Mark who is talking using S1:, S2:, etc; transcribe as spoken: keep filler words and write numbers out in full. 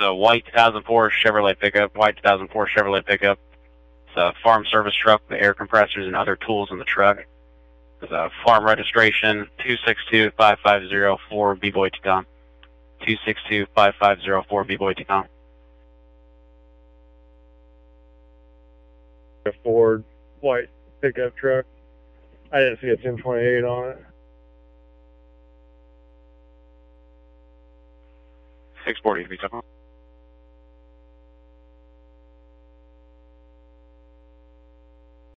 S1: a white two thousand four Chevrolet pickup, white two thousand four Chevrolet pickup. It's a farm service truck, the air compressors and other tools in the truck. It's a farm registration, two six two, five five zero four B-Boy Tecom. two six two, five five zero four B-Boy Tecom.
S2: A Ford white pickup truck. I didn't see a ten twenty-eight on it.
S1: six forty, if you talk.